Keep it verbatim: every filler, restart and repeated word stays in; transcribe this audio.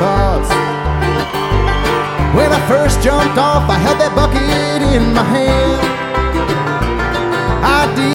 thoughts. When I first jumped off, I held that bucket in my hand. I did